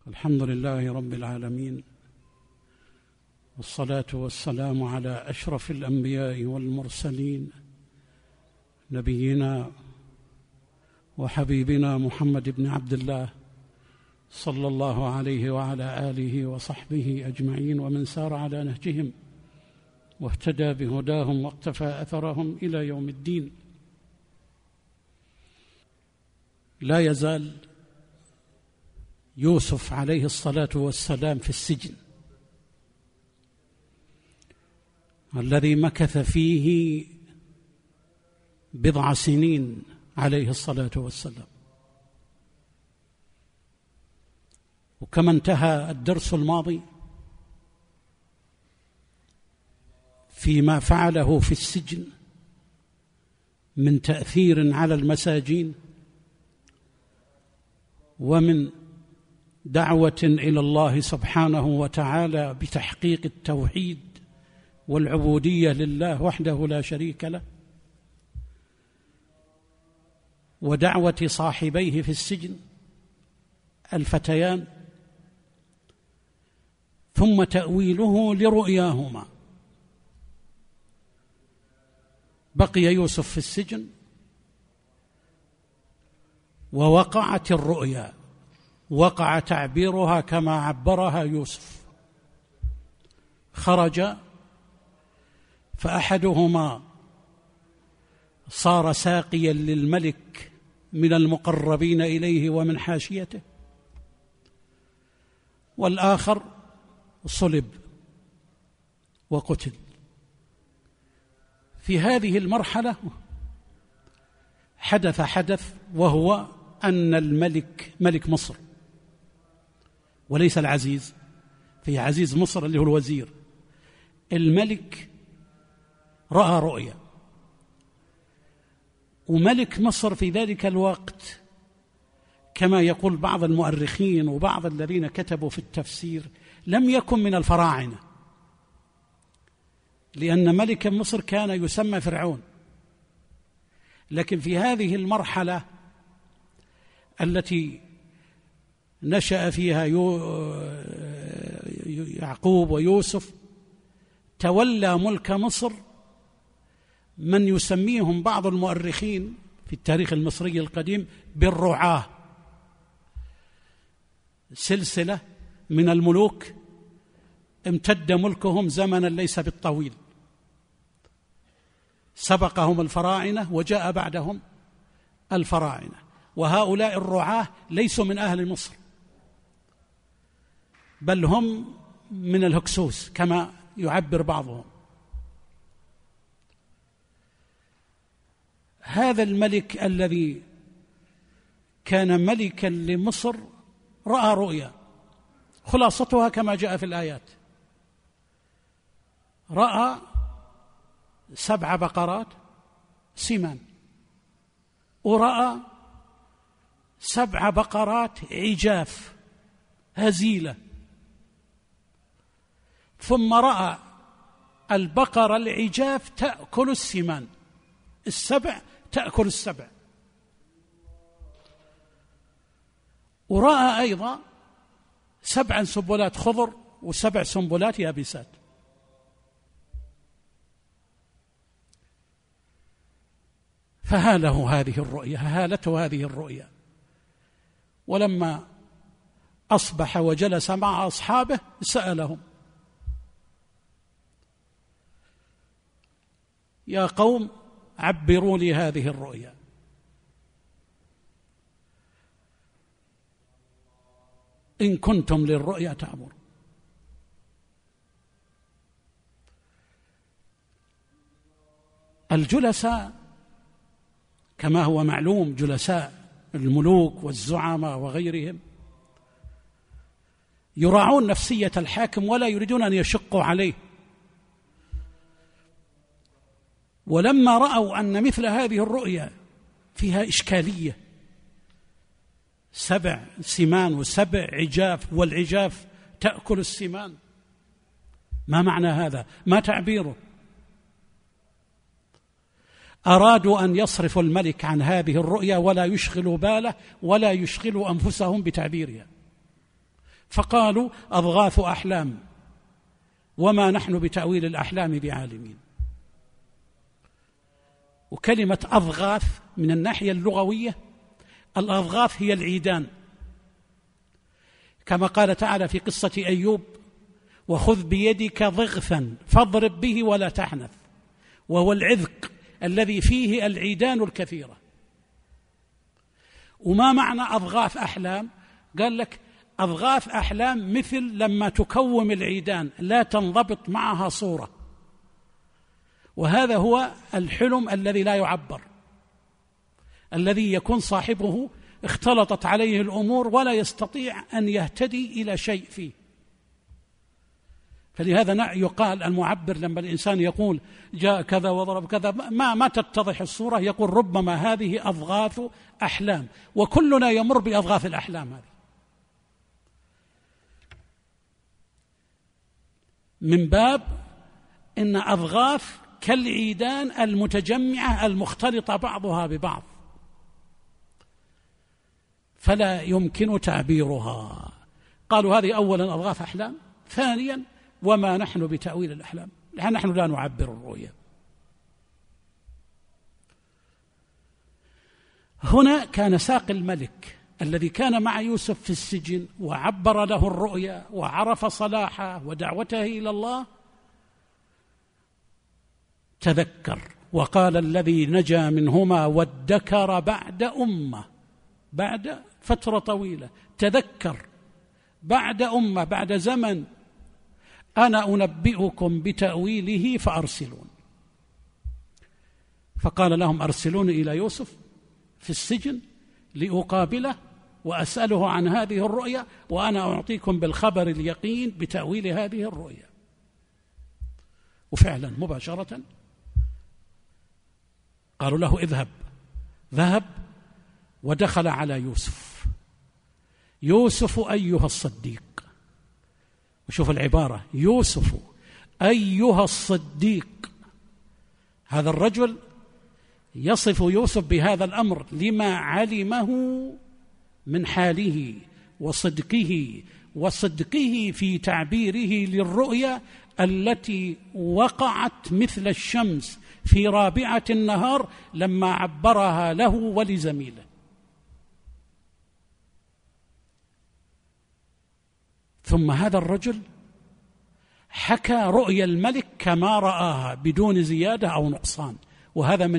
الحمد لله رب العالمين، والصلاة والسلام على أشرف الأنبياء والمرسلين، نبينا وحبيبنا محمد بن عبد الله صلى الله عليه وعلى آله وصحبه أجمعين، ومن سار على نهجهم واهتدى بهداهم واقتفى أثرهم إلى يوم الدين. لا يزال يوسف عليه الصلاة والسلام في السجن الذي مكث فيه بضع سنين عليه الصلاة والسلام. وكما انتهى الدرس الماضي فيما فعله في السجن من تأثير على المساجين ومن دعوة إلى الله سبحانه وتعالى بتحقيق التوحيد والعبودية لله وحده لا شريك له، ودعوة صاحبيه في السجن الفتيان، ثم تأويله لرؤياهما. بقي يوسف في السجن ووقعت الرؤيا، وقع تعبيرها كما عبرها يوسف. خرج فأحدهما صار ساقيا للملك من المقربين إليه ومن حاشيته، والآخر صلب وقتل. في هذه المرحلة حدث وهو أن الملك، ملك مصر وليس العزيز، في عزيز مصر اللي هو الوزير، الملك رأى رؤيا. وملك مصر في ذلك الوقت كما يقول بعض المؤرخين وبعض الذين كتبوا في التفسير لم يكن من الفراعنة، لأن ملك مصر كان يسمى فرعون. لكن في هذه المرحلة التي نشأ فيها يعقوب ويوسف تولى ملك مصر من يسميهم بعض المؤرخين في التاريخ المصري القديم بالرعاة، سلسلة من الملوك امتد ملكهم زمنا ليس بالطويل، سبقهم الفراعنة وجاء بعدهم الفراعنة، وهؤلاء الرعاة ليسوا من أهل مصر بل هم من الهكسوس كما يعبر بعضهم. هذا الملك الذي كان ملكا لمصر رأى رؤيا، خلاصتها كما جاء في الآيات: رأى 7 بقرات سمان، ورأى 7 بقرات عجاف هزيلة، ثم رأى البقرة العجاف تأكل السمان، 7 تأكل 7، ورأى أيضا 7 سنبلات خضر و7 سنبلات يابسات. فهالته هذه الرؤيا. ولما أصبح وجلس مع أصحابه سألهم: يا قوم عبروا لي هذه الرؤيا. إن كنتم للرؤيا تعبرون. الجلساء كما هو معلوم، جلساء الملوك والزعماء وغيرهم يراعون نفسية الحاكم ولا يريدون أن يشقوا عليه. ولما رأوا أن مثل هذه الرؤيا فيها إشكالية، 7 سمان و7 عجاف، والعجاف تأكل السمان، ما معنى هذا؟ ما تعبيره؟ أرادوا أن يصرفوا الملك عن هذه الرؤيا ولا يشغلوا باله ولا يشغلوا أنفسهم بتعبيرها، فقالوا أضغاث أحلام وما نحن بتأويل الأحلام بعالمين. وكلمة أضغاث من الناحية اللغوية، الأضغاث هي العيدان، كما قال تعالى في قصة أيوب: وخذ بيدك ضغثا فاضرب به ولا تحنث، وهو العذق الذي فيه العيدان الكثيرة. وما معنى أضغاث أحلام؟ قال لك أضغاث أحلام مثل لما تكوم العيدان لا تنضبط معها صورة، وهذا هو الحلم الذي لا يعبر، الذي يكون صاحبه اختلطت عليه الأمور ولا يستطيع أن يهتدي إلى شيء فيه. فلهذا يقال المعبر لما الإنسان يقول جاء كذا وضرب كذا ما تتضح الصورة، يقول ربما هذه أضغاث أحلام، وكلنا يمر بأضغاث الأحلام هذه. من باب إن أضغاث كالعيدان المتجمعة المختلطة بعضها ببعض، فلا يمكن تعبيرها. قالوا هذه أولا أضغاث أحلام، ثانيا وما نحن بتأويل الأحلام، نحن لا نعبر الرؤيا. هنا كان ساق الملك الذي كان مع يوسف في السجن وعبر له الرؤيا وعرف صلاحه ودعوته إلى الله، تذكر وقال الذي نجا منهما وادكر بعد أمة، بعد فترة طويلة تذكر بعد أمة، بعد زمن: أنا أنبئكم بتأويله فأرسلون. فقال لهم: أرسلون إلى يوسف في السجن لأقابله وأسأله عن هذه الرؤيا، وأنا أعطيكم بالخبر اليقين بتأويل هذه الرؤيا. وفعلا مباشرة قالوا له: اذهب. ذهب ودخل على يوسف: يوسف أيها الصديق. وشوف العبارة: يوسف أيها الصديق. هذا الرجل يصف يوسف بهذا الأمر لما علمه من حاله وصدقه في تعبيره للرؤيا التي وقعت مثل الشمس في رابعة النهار لما عبرها له ولزميله. ثم هذا الرجل حكى رؤيا الملك كما رآها بدون زيادة أو نقصان، وهذا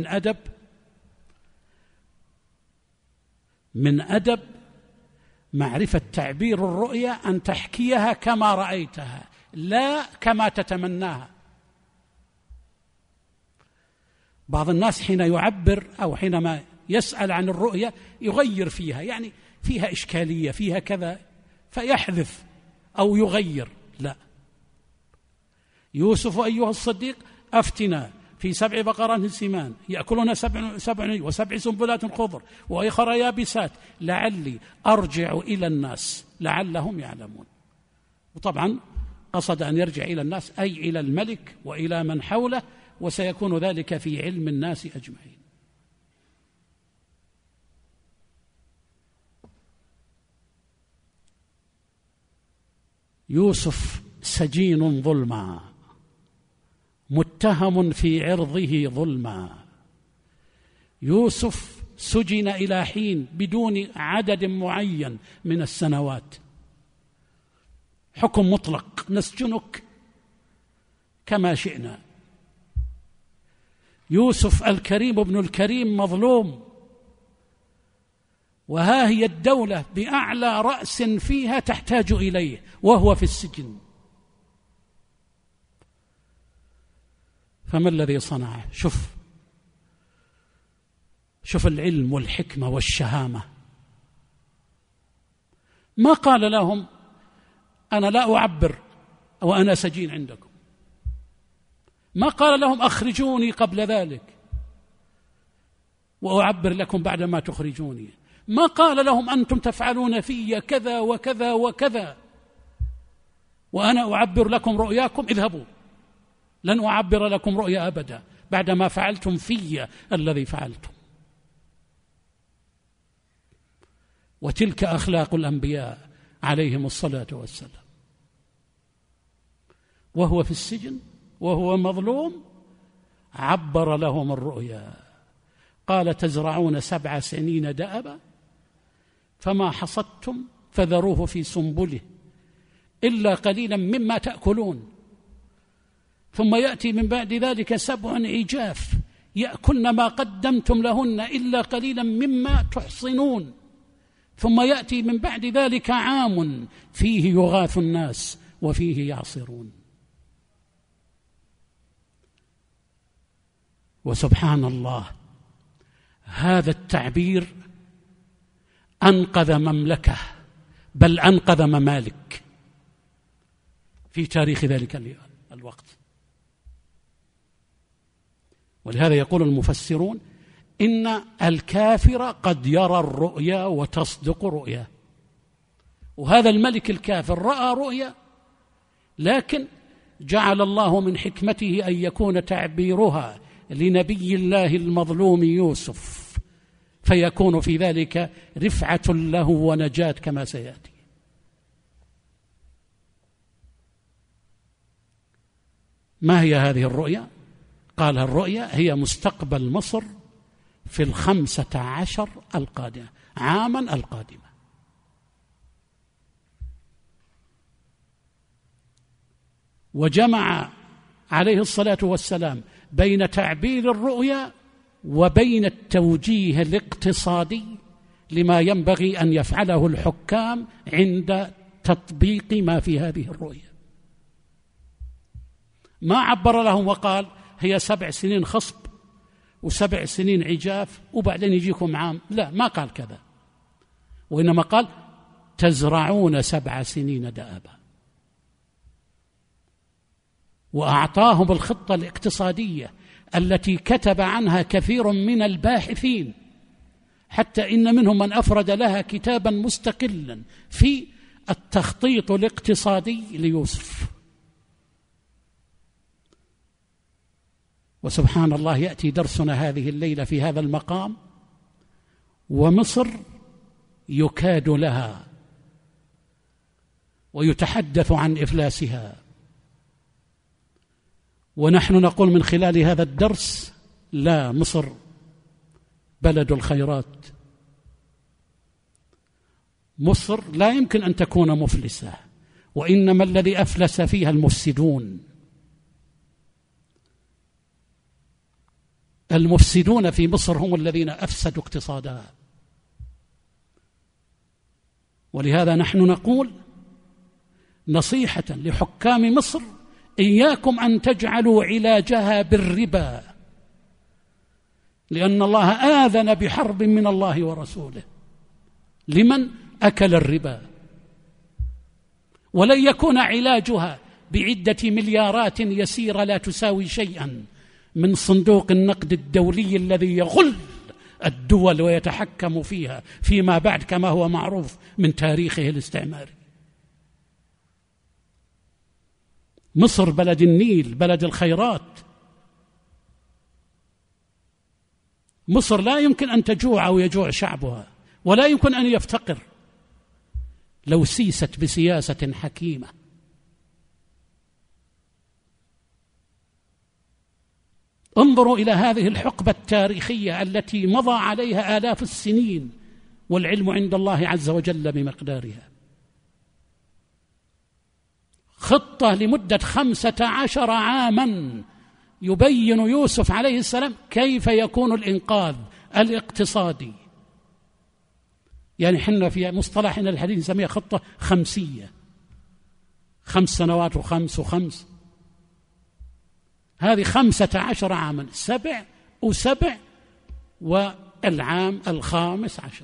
من أدب معرفة تعبير الرؤيا، أن تحكيها كما رأيتها لا كما تتمناها. بعض الناس حين يعبر أو حينما يسأل عن الرؤيا يغير فيها، يعني فيها إشكالية، فيها كذا، فيحذف أو يغير. لا، يوسف أيها الصديق أفتنا في 7 بقرات سمان يأكلون 7 وسبع سنبلات خضر وأخرى يابسات لعلي أرجع إلى الناس لعلهم يعلمون. وطبعا قصد أن يرجع إلى الناس أي إلى الملك وإلى من حوله، وسيكون ذلك في علم الناس أجمعين. يوسف سجين ظلما، متهم في عرضه ظلما. يوسف سجن إلى حين بدون عدد معين من السنوات، حكم مطلق، نسجنك كما شئنا. يوسف الكريم ابن الكريم مظلوم، وها هي الدولة بأعلى رأس فيها تحتاج إليه وهو في السجن. فما الذي صنعه؟ شوف العلم والحكمة والشهامة. ما قال لهم أنا لا أعبر وأنا سجين عندكم، ما قال لهم أخرجوني قبل ذلك وأعبر لكم بعد ما تخرجوني، ما قال لهم أنتم تفعلون في كذا وكذا وكذا وأنا أعبر لكم رؤياكم، اذهبوا، لن أعبر لكم رؤيا أبدا بعدما فعلتم في الذي فعلتم. وتلك أخلاق الأنبياء عليهم الصلاة والسلام، وهو في السجن وهو مظلوم عبر لهم الرؤيا، قال: تزرعون 7 سنين دأبا فما حصدتم فذروه في سنبله إلا قليلا مما تأكلون، ثم يأتي من بعد ذلك 7 عجاف يأكلن ما قدمتم لهن إلا قليلا مما تحصنون، ثم يأتي من بعد ذلك عام فيه يغاث الناس وفيه يعصرون. وسبحان الله، هذا التعبير أنقذ مملكة، بل أنقذ ممالك في تاريخ ذلك الوقت. ولهذا يقول المفسرون إن الكافر قد يرى الرؤيا وتصدق رؤيا، وهذا الملك الكافر رأى رؤيا، لكن جعل الله من حكمته أن يكون تعبيرها لنبي الله المظلوم يوسف، فيكون في ذلك رفعة له ونجاة كما سيأتي. ما هي هذه الرؤيا؟ قال: الرؤيا هي مستقبل مصر في 15 القادمة، عاما القادمة. وجمع عليه الصلاة والسلام بين تعبير الرؤيا وبين التوجيه الاقتصادي لما ينبغي أن يفعله الحكام عند تطبيق ما في هذه الرؤيا. ما عبر لهم وقال: هي 7 سنين خصب و7 سنين عجاف وبعدين يجيكم عام، لا، ما قال كذا، وإنما قال: تزرعون 7 سنين دأبا، وأعطاهم الخطة الاقتصادية التي كتب عنها كثير من الباحثين، حتى إن منهم من أفرد لها كتابا مستقلا في التخطيط الاقتصادي ليوسف. وسبحان الله، يأتي درسنا هذه الليلة في هذا المقام، ومصر يكاد لها ويتحدث عن إفلاسها، ونحن نقول من خلال هذا الدرس: لا، مصر بلد الخيرات، مصر لا يمكن أن تكون مفلسة، وإنما الذي أفلس فيها المفسدون. المفسدون في مصر هم الذين أفسدوا اقتصادها. ولهذا نحن نقول نصيحة لحكام مصر: إياكم أن تجعلوا علاجها بالربا، لأن الله آذن بحرب من الله ورسوله لمن أكل الربا، ولن يكون علاجها بعدة مليارات يسيرة لا تساوي شيئا من صندوق النقد الدولي الذي يغل الدول ويتحكم فيها فيما بعد، كما هو معروف من تاريخه الاستعماري. مصر بلد النيل، بلد الخيرات. مصر لا يمكن أن تجوع أو يجوع شعبها، ولا يمكن أن يفتقر لو سيست بسياسة حكيمة. انظروا إلى هذه الحقبة التاريخية التي مضى عليها آلاف السنين، والعلم عند الله عز وجل بمقدارها. خطة لمدة 15 عاما يبين يوسف عليه السلام كيف يكون الإنقاذ الاقتصادي. يعني حنا في مصطلحنا الحديث نسميها خطة 5، 5 سنوات و5 هذه 15 عاما، 7 و7 والعام 15.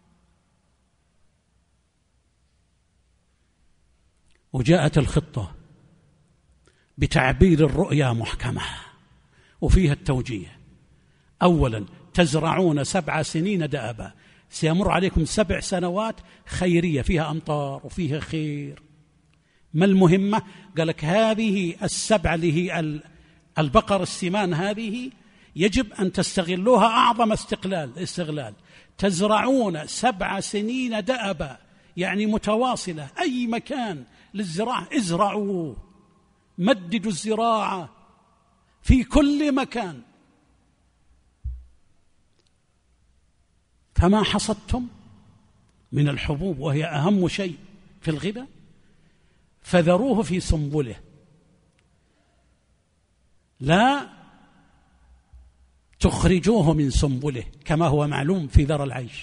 وجاءت الخطة بتعبير الرؤيا محكمة وفيها التوجيه. أولا: تزرعون 7 سنين دأبا، سيمر عليكم 7 سنوات خيرية فيها أمطار وفيها خير. ما المهمة؟ قال لك هذه 7 اللي هي البقر السمان، هذه يجب أن تستغلوها أعظم استغلال. تزرعون 7 سنين دأبا، يعني متواصلة، أي مكان للزراعة ازرعوا، مددوا الزراعة في كل مكان. فما حصدتم من الحبوب وهي أهم شيء في الغذاء فذروه في سنبله، لا تخرجوه من سنبله كما هو معلوم في ذرى العيش،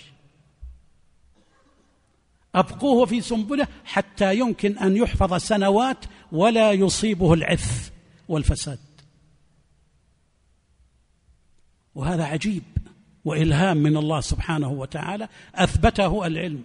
أبقوه في سنبله حتى يمكن أن يحفظ سنوات ولا يصيبه العث والفساد. وهذا عجيب وإلهام من الله سبحانه وتعالى أثبته العلم.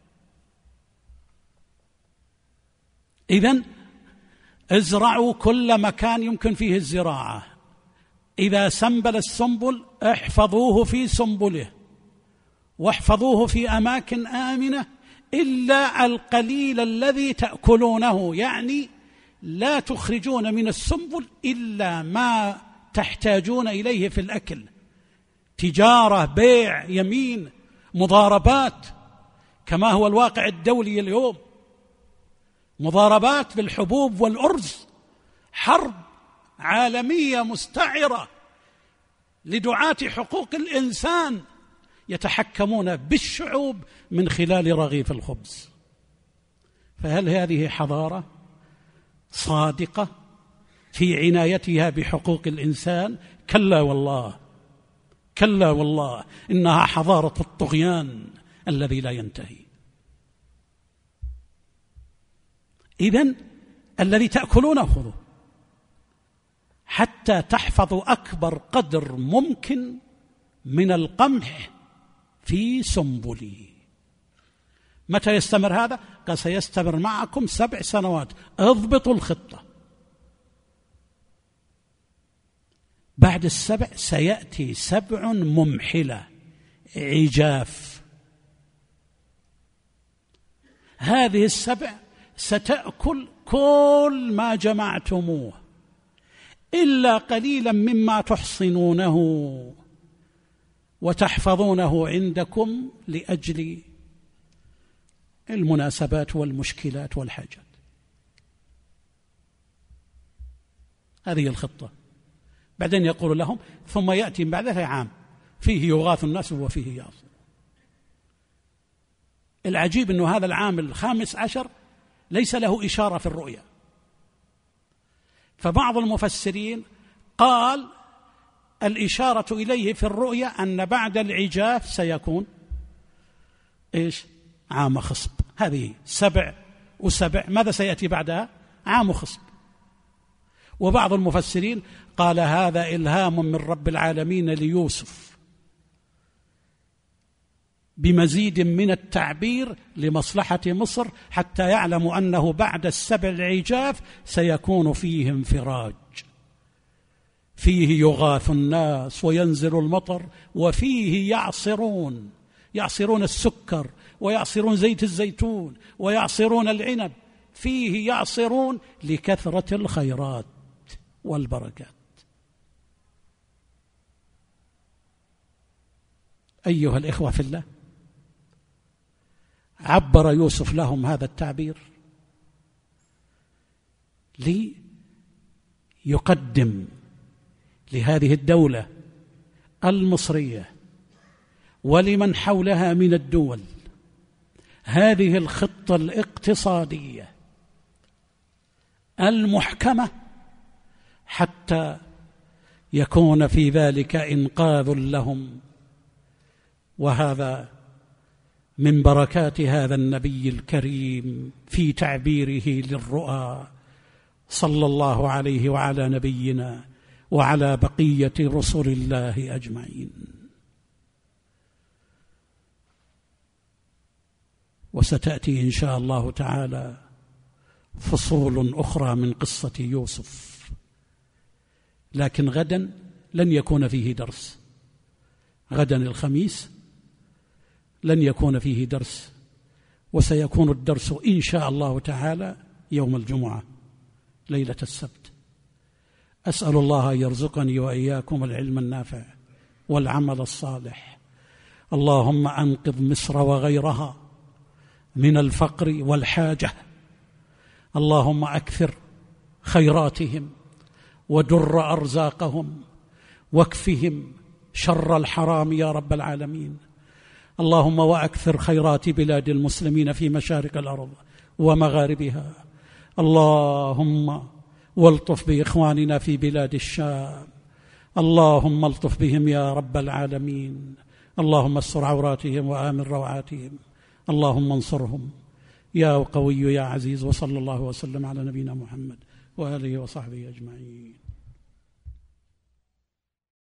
إذن ازرعوا كل مكان يمكن فيه الزراعة، إذا سنبل السنبل احفظوه في سنبله، واحفظوه في أماكن آمنة إلا القليل الذي تأكلونه، يعني لا تخرجون من السنبل إلا ما تحتاجون إليه في الأكل، تجارة، بيع، يمين، مضاربات، كما هو الواقع الدولي اليوم، مضاربات بالحبوب والأرز، حرب عالمية مستعرة لدعاة حقوق الإنسان يتحكمون بالشعوب من خلال رغيف الخبز. فهل هذه حضارة صادقة في عنايتها بحقوق الإنسان؟ كلا والله، كلا والله، إنها حضارة الطغيان الذي لا ينتهي. إذن الذي تأكلونه خذوه حتى تحفظوا أكبر قدر ممكن من القمح في سنبله. متى يستمر هذا؟ قال سيستمر معكم 7 سنوات، اضبطوا الخطة. بعد 7 سيأتي 7 ممحلة عجاف، هذه 7 ستأكل كل ما جمعتموه إلا قليلا مما تحصنونه وتحفظونه عندكم لأجل المناسبات والمشكلات والحاجات. هذه الخطة. بعدين يقول لهم ثم يأتي بعدها عام فيه يغاث الناس وفيه يعصر. العجيب أنه هذا العام 15 ليس له إشارة في الرؤيا، فبعض المفسرين قال الإشارة إليه في الرؤيا أن بعد العجاف سيكون إيش؟ عام خصب. هذه 7 و7، ماذا سيأتي بعدها؟ عام خصب. وبعض المفسرين قال هذا إلهام من رب العالمين ليوسف بمزيد من التعبير لمصلحة مصر، حتى يعلموا أنه بعد 7 العجاف سيكون فيه انفراج، فيه يغاث الناس وينزل المطر، وفيه يعصرون السكر ويعصرون زيت الزيتون ويعصرون العنب، فيه يعصرون لكثرة الخيرات والبركات. أيها الإخوة في الله، عبر يوسف لهم هذا التعبير ليقدم لهذه الدولة المصرية ولمن حولها من الدول هذه الخطة الاقتصادية المحكمة، حتى يكون في ذلك إنقاذ لهم. وهذا من بركات هذا النبي الكريم في تعبيره للرؤى صلى الله عليه وعلى نبينا وعلى بقية رسل الله أجمعين. وستأتي إن شاء الله تعالى فصول أخرى من قصة يوسف، لكن غدا لن يكون فيه درس، غدا الخميس لن يكون فيه درس، وسيكون الدرس إن شاء الله تعالى يوم الجمعة ليلة السبت. أسأل الله أن يرزقني وإياكم العلم النافع والعمل الصالح. اللهم أنقذ مصر وغيرها من الفقر والحاجة. اللهم أكثر خيراتهم ودر أرزاقهم واكفهم شر الحرام يا رب العالمين. اللهم وأكثر خيرات بلاد المسلمين في مشارق الأرض ومغاربها. اللهم والطف بإخواننا في بلاد الشام، اللهم الطف بهم يا رب العالمين. اللهم استر عوراتهم وآمن روعاتهم، اللهم انصرهم يا قوي يا عزيز. وصلى الله وسلم على نبينا محمد وآله وصحبه أجمعين.